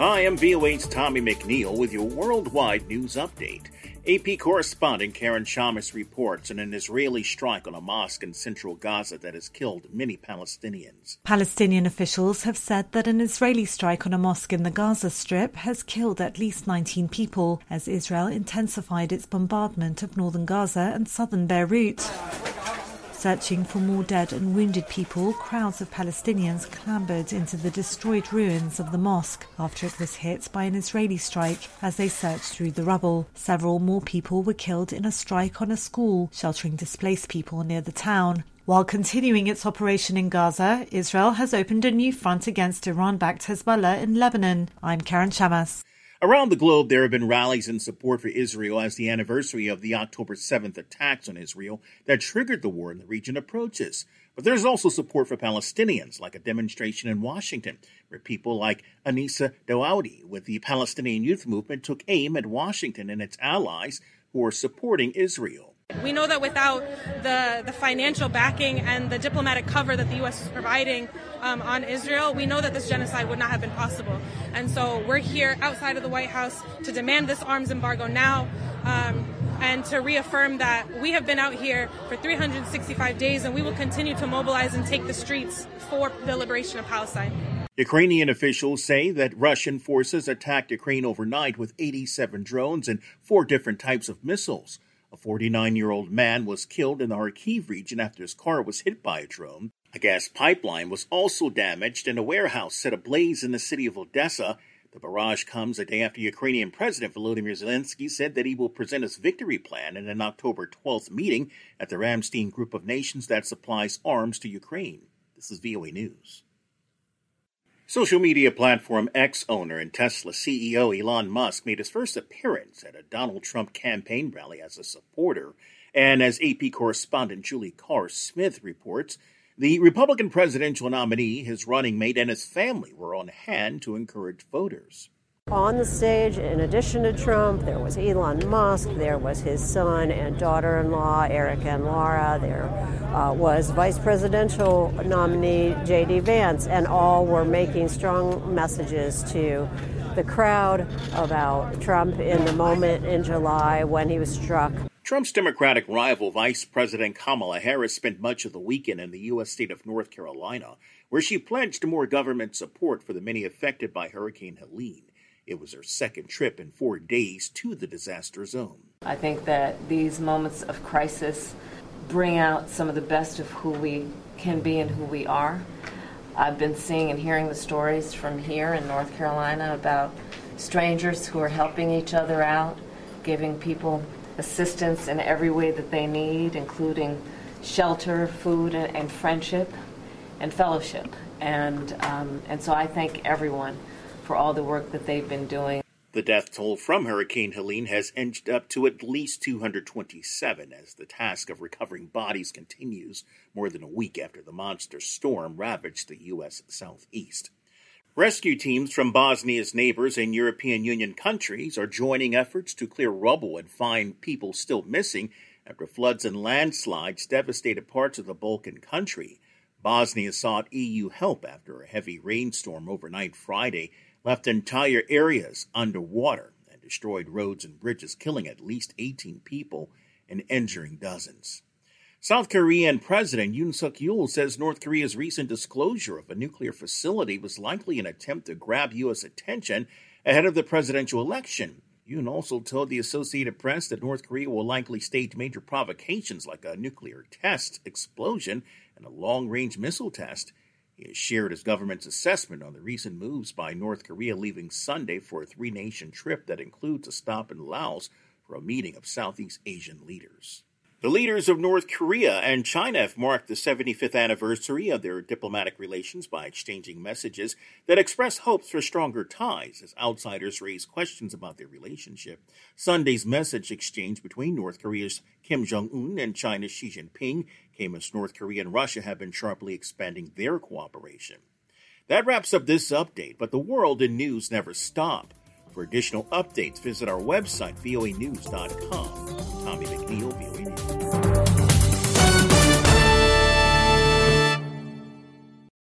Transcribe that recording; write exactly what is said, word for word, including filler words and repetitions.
Hi, I'm V O A's Tommy McNeil with your worldwide news update. A P correspondent Karen Chamas reports on an Israeli strike on a mosque in central Gaza that has killed many Palestinians. Palestinian officials have said that an Israeli strike on a mosque in the Gaza Strip has killed at least nineteen people as Israel intensified its bombardment of northern Gaza and southern Beirut. Searching for more dead and wounded people, crowds of Palestinians clambered into the destroyed ruins of the mosque after it was hit by an Israeli strike as they searched through the rubble. Several more people were killed in a strike on a school sheltering displaced people near the town. While continuing its operation in Gaza, Israel has opened a new front against Iran-backed Hezbollah in Lebanon. I'm Karen Chamas. Around the globe, there have been rallies in support for Israel as the anniversary of the October seventh attacks on Israel that triggered the war in the region approaches. But there's also support for Palestinians, like a demonstration in Washington, where people like Anissa Dawoudi with the Palestinian Youth Movement took aim at Washington and its allies who are supporting Israel. We know that without the, the financial backing and the diplomatic cover that the U S is providing um, on Israel, we know that this genocide would not have been possible. And so we're here outside of the White House to demand this arms embargo now um, and to reaffirm that we have been out here for three hundred sixty-five days and we will continue to mobilize and take the streets for the liberation of Palestine. Ukrainian officials say that Russian forces attacked Ukraine overnight with eighty-seven drones and four different types of missiles. A forty-nine-year-old man was killed in the Kharkiv region after his car was hit by a drone. A gas pipeline was also damaged and a warehouse set ablaze in the city of Odessa. The barrage comes a day after Ukrainian President Volodymyr Zelensky said that he will present his victory plan in an October twelfth meeting at the Ramstein Group of Nations that supplies arms to Ukraine. This is V O A News. Social media platform X owner and Tesla C E O Elon Musk made his first appearance at a Donald Trump campaign rally as a supporter. And as A P correspondent Julie Carr-Smith reports, the Republican presidential nominee, his running mate, and his family were on hand to encourage voters. On the stage, in addition to Trump, there was Elon Musk, there was his son and daughter-in-law, Eric and Laura, there uh, was vice presidential nominee J D Vance, and all were making strong messages to the crowd about Trump in the moment in July when he was struck. Trump's Democratic rival, Vice President Kamala Harris, spent much of the weekend in the U S state of North Carolina, where she pledged more government support for the many affected by Hurricane Helene. It was her second trip in four days to the disaster zone. I think that these moments of crisis bring out some of the best of who we can be and who we are. I've been seeing and hearing the stories from here in North Carolina about strangers who are helping each other out, giving people assistance in every way that they need, including shelter, food, and, and friendship and fellowship. And, um, and so I thank everyone for all the work that they've been doing. The death toll from Hurricane Helene has inched up to at least two hundred twenty-seven as the task of recovering bodies continues more than a week after the monster storm ravaged the U S southeast. Rescue teams from Bosnia's neighbors and European Union countries are joining efforts to clear rubble and find people still missing after floods and landslides devastated parts of the Balkan country. Bosnia sought E U help after a heavy rainstorm overnight Friday left entire areas underwater and destroyed roads and bridges, killing at least eighteen people and injuring dozens. South Korean President Yoon Suk-yeol says North Korea's recent disclosure of a nuclear facility was likely an attempt to grab U S attention ahead of the presidential election. Yoon also told the Associated Press that North Korea will likely stage major provocations like a nuclear test, explosion, and a long-range missile test. He has shared his government's assessment on the recent moves by North Korea leaving Sunday for a three-nation trip that includes a stop in Laos for a meeting of Southeast Asian leaders. The leaders of North Korea and China have marked the seventy-fifth anniversary of their diplomatic relations by exchanging messages that express hopes for stronger ties as outsiders raise questions about their relationship. Sunday's message exchange between North Korea's Kim Jong-un and China's Xi Jinping came as North Korea and Russia have been sharply expanding their cooperation. That wraps up this update, but the world and news never stop. For additional updates, visit our website, V O A news dot com. Tommy McNeil, V O A